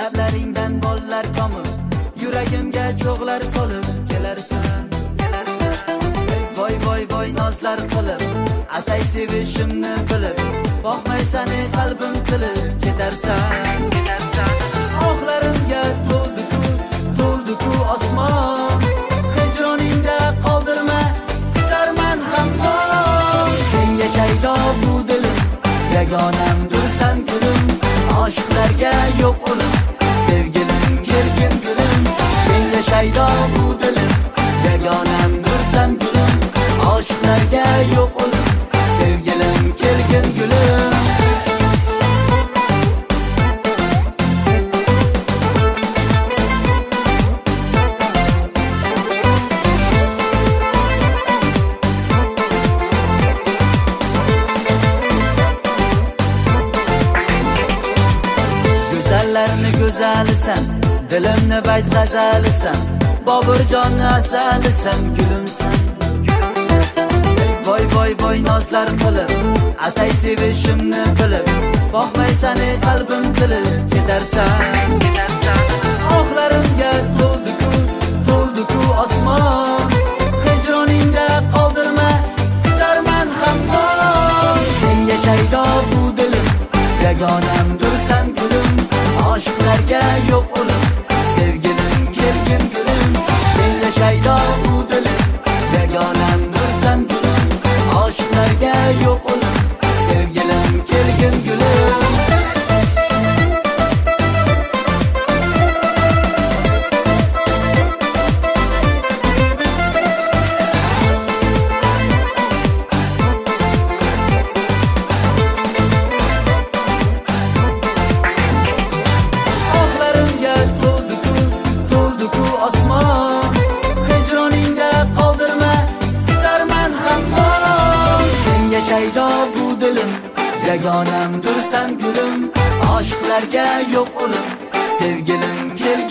lablaringdan bollar tomib, yuragimga cho'g'lar solib kelarsan. Voy voy voy nozlar qilib, atay sevishimni bilib, boqmaysan ey qalbim tilib ketarsan. Oxlarimga to'ldi-ku osmon, hijroningda qoldirma, kutarman hammon. Senga shaydo bu dilim, yagonamdirsan gulim, oshiqlarga yo'q o'lim, sevgilim kelgin gulim. Senga shaydo bu dilim, yagonamdirsan gulim, oshiqlarga yo'q o'lim, sevgilim kelgin gulim. Go'zallarni go'zalisan, dilimni bayt g'azalisan, Boburjonni asalisan, gulimsan. Voy voy voy nozlar qilib, atay sevishimni bilib, boqmaysan ey qalbim tilib ketarsan. Oxlarimga to'ldi-ku osmon, hijroningda qoldirma, kutarman hammon. Senga shaydo bu dilim, yagonamdirsan gulim, oshiqlarga yo'q o'lim, sevgilim kelgin gulim. Senga shaydo bu dilim, yagonamdirsan gulim, oshiqlarga yo'q o'lim, sevgilim kelgin gulim. Oxlarimga to'ldi-ku osmon, hijroningda qoldirma, kutarman hammon. Senga shaydo bu dilim, yagonamdirsan gulim, oshiqlarga yo'q o'lim, sevgilim kelgin